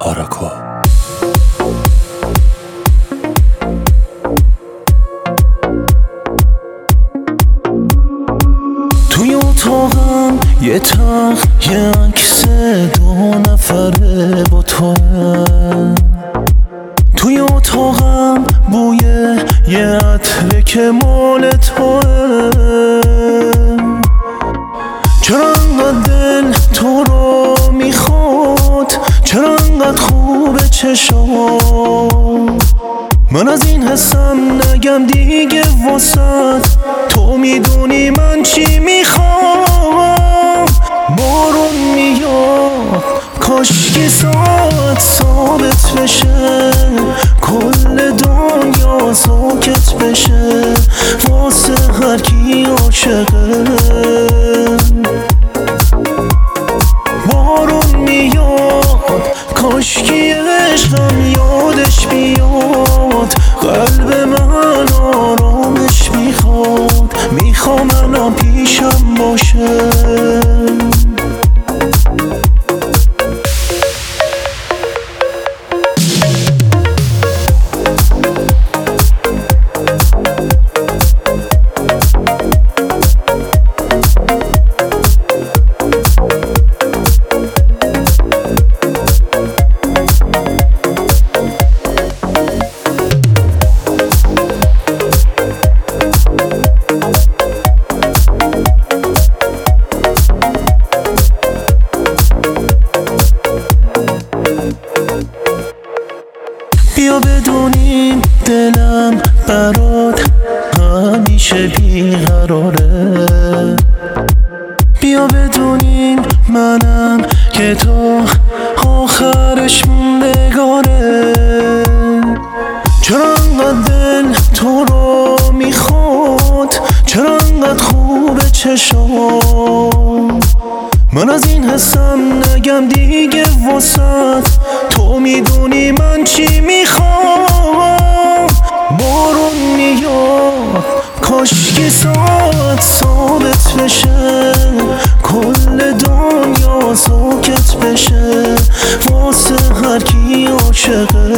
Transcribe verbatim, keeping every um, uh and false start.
آراکو. توی اتاقم یه تخت یه عکس دو نفره با توه. توی اتاقم بوی یه عطره که مال توه. چرا انقدر دل تو رو میخواد، چرا انقدر خوبه چشام. من از این حسم نگم دیگه واسد، تو میدونی من چی میخوام. بارون میاد کاشکی ساعت ثابت بشه، کل دنیا ساکت بشه واسه هر کی عاشقه. بارون میاد کاشکی عشقم یادش بیاد، قلب من آرامش میخواد، میخوام منم پیشم باشه. بیا بدونیم دلم برات همیشه بیقراره. بیا بدونیم منم که تو آخرش موندگاره. چرا انقدر دل تو رو میخواد، چرا انقدر خوبه چشام. من از این حسم نگم دیگه واسد، تو میدونی من چی میخوام. بارون میاد کاشکی ساعت ثابت بشه، کل دنیا ساکت بشه واسه هر کی عاشقه.